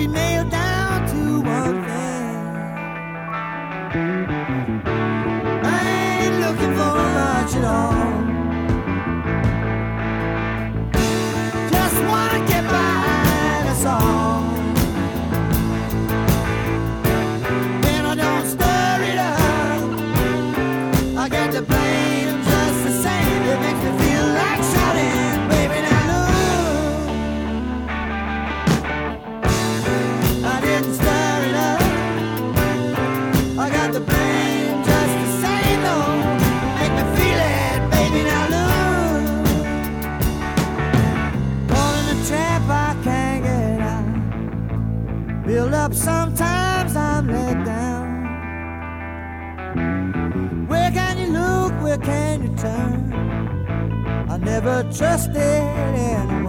be nailed down to one thing. I ain't looking for much at all. Just wanna get by, that's all. When I don't stir it up, I get the blame just the same. It makes me feel like shouting, baby, now look. I didn't stir it up. I got the blame just the same, though. Make me feel it, baby, now look. Caught in a trap I can't get out. Build up sometimes I'm let down. Where can you look, where can you turn? I never trusted anyone.